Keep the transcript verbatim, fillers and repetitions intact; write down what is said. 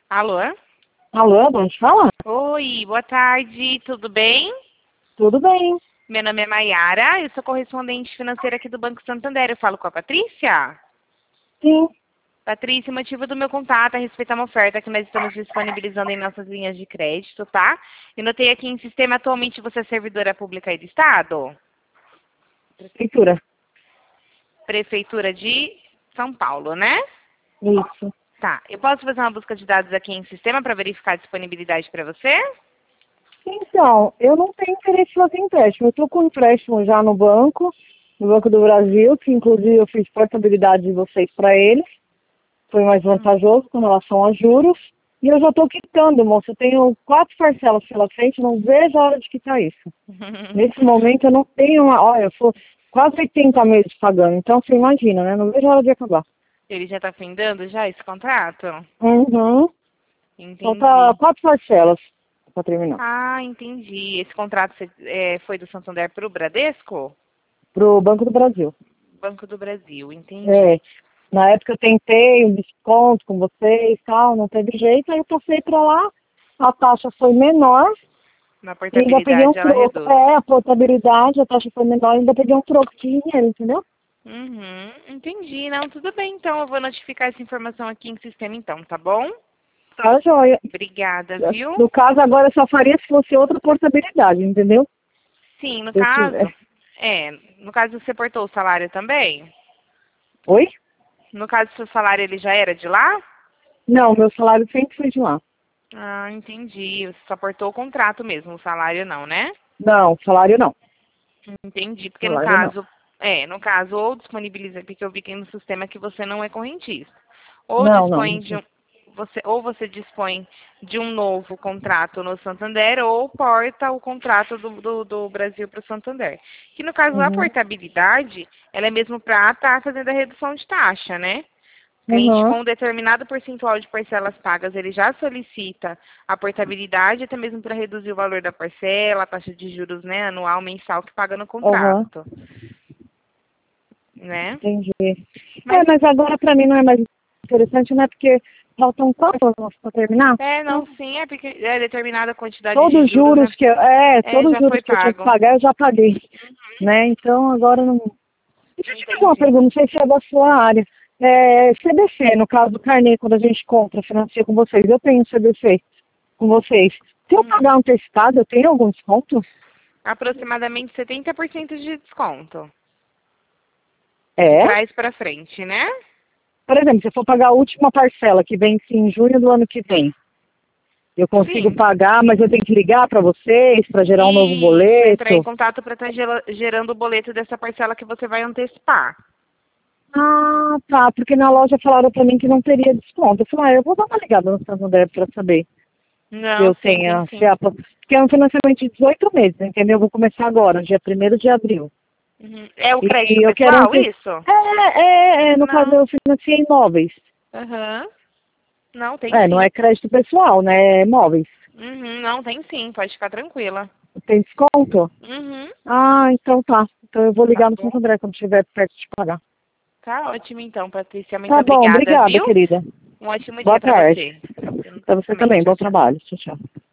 Alô? Alô, onde fala? Oi, boa tarde, tudo bem? Tudo bem. Meu nome é Maiara, eu sou correspondente financeira aqui do Banco Santander. Eu falo com a Patrícia? Sim. Patrícia, o motivo do meu contato é a respeito a uma oferta que nós estamos disponibilizando em nossas linhas de crédito, tá? Eu notei aqui em sistema, atualmente você é servidora pública aí do Estado? Prefeitura. Prefeitura de São Paulo, né? Isso. Tá, eu posso fazer uma busca de dados aqui em sistema para verificar a disponibilidade para você? Então, eu não tenho interesse em fazer empréstimo. Eu estou com empréstimo já no banco, no Banco do Brasil, que inclusive eu fiz portabilidade de vocês para eles. Foi mais vantajoso com relação a juros. E eu já estou quitando, moça. Eu tenho quatro parcelas pela frente, não vejo a hora de quitar isso. Nesse momento eu não tenho uma... Olha, eu sou quase oitenta meses pagando, então você imagina, né? Não vejo a hora de acabar. Ele já está findando já esse contrato? Uhum. Falta Entendi. quatro parcelas para terminar. Ah, entendi. Esse contrato cê- é, foi do Santander para o Bradesco? Pro Banco do Brasil. Banco do Brasil, entendi. É, na época eu tentei um desconto com vocês e tal, não teve jeito, aí eu passei para lá, a taxa foi menor, Na e ainda peguei um portabilidade ela troco. reduz. É, a portabilidade, a taxa foi menor, e ainda peguei um troco de dinheiro, entendeu? Uhum, entendi. Não, tudo bem, então. Eu vou notificar essa informação aqui em sistema, então, tá bom? Tá, joia. Obrigada, viu? No caso, agora eu só faria se fosse outra portabilidade, entendeu? Sim, no Se eu caso, tiver. é, no caso você portou o salário também? Oi? No caso, seu salário ele já era de lá? Não, meu salário sempre foi de lá. Ah, entendi. Você só portou o contrato mesmo, o salário não, né? Não, salário não. Entendi, porque no Salário não. caso, é, no caso, ou disponibiliza, porque eu vi aqui no sistema que você não é correntista. Ou Não, não, não dispõe de sei. um, você, ou você dispõe de um novo contrato no Santander, ou porta o contrato do, do, do Brasil para o Santander. Que no caso da Uhum. portabilidade, ela é mesmo para estar fazendo a redução de taxa, né? O cliente Uhum. com um determinado percentual de parcelas pagas, ele já solicita a portabilidade, até mesmo para reduzir o valor da parcela, a taxa de juros, né, anual, mensal que paga no Uhum. contrato, né? Entendi. É, Mas, mas agora pra mim não é mais interessante, né? Porque faltam quatro anos para terminar. é, não, Então, sim, é porque é determinada quantidade de todos os juros, né? juros que eu, é, É, todos os já foi juros que eu tinha que pago. pagar, eu já paguei, né? Então agora não. Deixa eu te fazer uma Entendi. pergunta, não sei se é da sua área. É, C D C, no caso do carnê, quando a gente compra, financia com vocês, eu tenho C D C com vocês. Se eu Hum. pagar antecipado, eu tenho algum desconto? Aproximadamente setenta por cento de desconto. De É. trás para frente, né? Por exemplo, se eu for pagar a última parcela, que vence em junho do ano que vem, eu consigo Sim. pagar, mas eu tenho que ligar para vocês para gerar um novo Isso, entrar em boleto. contato para estar gerando o boleto dessa parcela que você vai antecipar. Ah, tá, porque na loja falaram para mim que não teria desconto. Eu falei, ah, eu vou dar uma ligada no Santander para saber se Não, eu sim, tem tenho, se sim. é, a- porque é um financiamento de dezoito meses, entendeu? Eu vou começar agora, dia primeiro de abril. Uhum. É o crédito E eu quero pessoal, ante... isso? É, é, é, no caso Não. eu financiei imóveis. Aham. Não, tem É, não é sim. crédito pessoal, né? É imóveis. Uhum, não, tem sim, pode ficar tranquila. Tem desconto? Uhum. Ah, então tá. Então eu vou Tá ligar no bom. Santander quando estiver perto de pagar. Tá ótimo então, Patrícia. Muito Tá bom, obrigada, obrigada, viu? querida. Um ótimo Boa dia para tarde. você. Pra você Também. também, Tchau, bom tchau. trabalho. Tchau, tchau.